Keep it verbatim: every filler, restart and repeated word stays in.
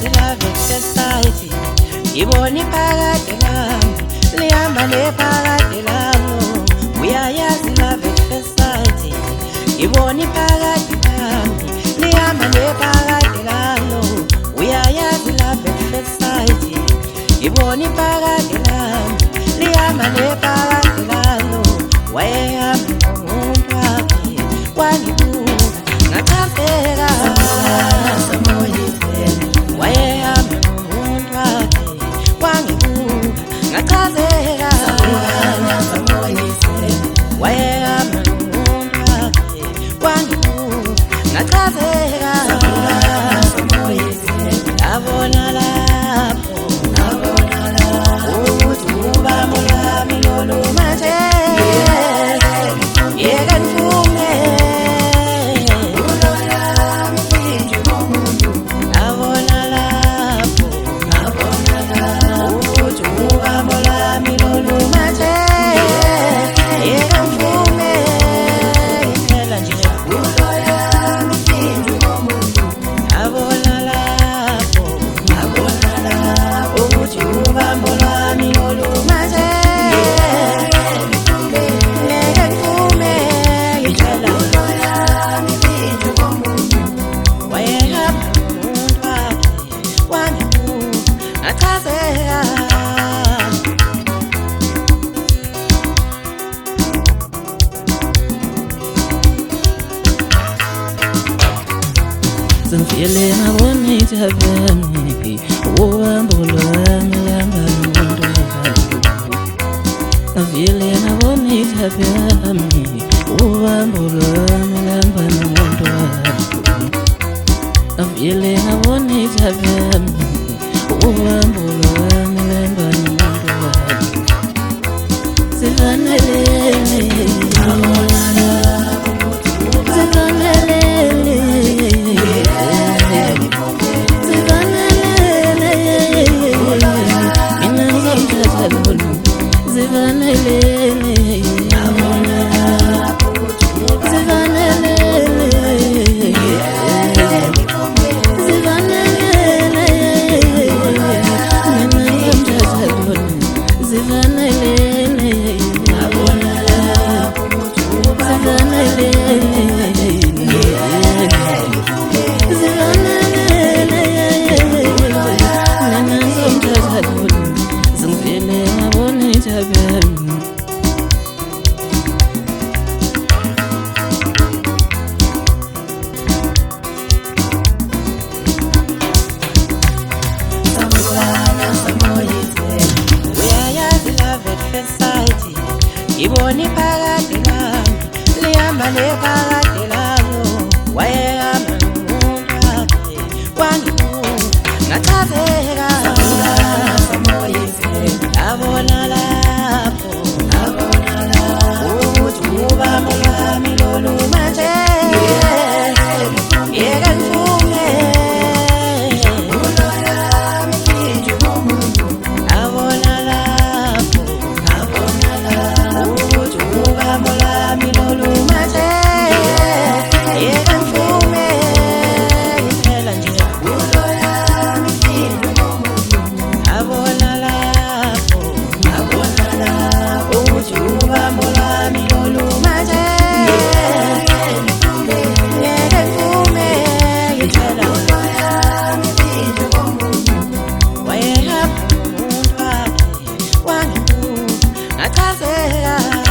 love at first sight. Iboni phakade lami lihamba nephakade lami. Uyayazi love at first sight. Iboni phakade lami lihamba nephakade lami. Uyayazi love at first sight. Iboni phakade lami lihamba nephakade lami. Wayehamba ngomuntu wakhe wangibuka ngathambeka. Wayehamba ngomuntu wakhe wangibuka ngathambeka. Wayehamba ngomuntu wakhe wangibuka ngathambeka. Ngabona lapho ukuthi ubamo lami lolumathe. Yeka niphume ngabona lapho ukuthi ubamo lami lolumathe. Yeka niphume ngicela nje ngabona lapho ukuthi ubamo lami lolumathe. I'm feeling I want me to have me. Oh, I'm blowing, I'm I'm feeling I want me to have me. Oh, I'm blowing, I'm I'm feeling I want me to have me. Oh, I'm blowing, Iboni phakade lami lihamba nephakade lami. Wayehamba ngomuntu wakhe wangibuka ngathambeka. Ngabona lapho ukuthi ubamo lami lolumathe. Yeka niphume ngabona lapho ukuthi ubamo lami lolumathe. Yeka niphume ngicela nje ngabona lapho ukuthi ubamo lami lolumathe. Yeka niphume ngicela wayehamba ngomuntu wakhe wangibuka ngathambeka.